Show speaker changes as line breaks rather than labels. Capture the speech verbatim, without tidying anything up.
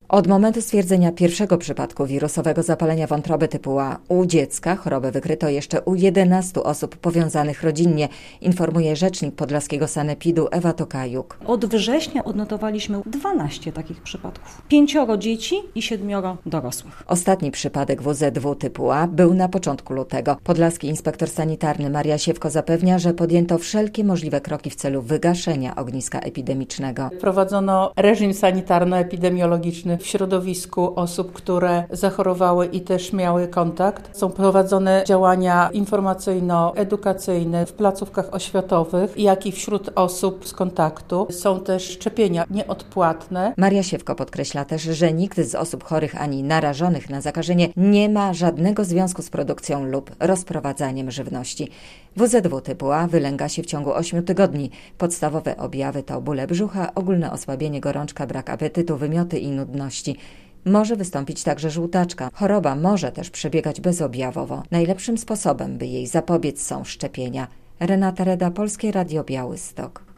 Od momentu stwierdzenia pierwszego przypadku wirusowego zapalenia wątroby typu A u dziecka chorobę wykryto jeszcze u jedenastu osób powiązanych rodzinnie, informuje rzecznik podlaskiego sanepidu Ewa Tokajuk.
Od września odnotowaliśmy dwanaście takich przypadków. Pięcioro dzieci i siedmioro dorosłych.
Ostatni przypadek W Z W typu A był na początku lutego. Podlaski inspektor sanitarny Maria Siewko zapewnia, że podjęto wszelkie możliwe kroki w celu wygaszenia ogniska epidemicznego.
Prowadzono reżim sanitarno-epidemiologiczny w środowisku osób, które zachorowały i też miały kontakt. Są prowadzone działania informacyjno-edukacyjne w placówkach oświatowych, jak i wśród osób z kontaktu. Są też szczepienia nieodpłatne.
Maria Siewko podkreśla też, że nikt z osób chorych ani narażonych na zakażenie nie ma żadnego związku z produkcją lub rozprowadzaniem żywności. W Z W typu A wylęga się w ciągu ośmiu tygodni. Podstawowe objawy to bóle brzucha, ogólne osłabienie, gorączka, brak apetytu, wymioty i nudności. Może wystąpić także żółtaczka. Choroba może też przebiegać bezobjawowo. Najlepszym sposobem, by jej zapobiec, są szczepienia. Renata Reda, Polskie Radio Białystok.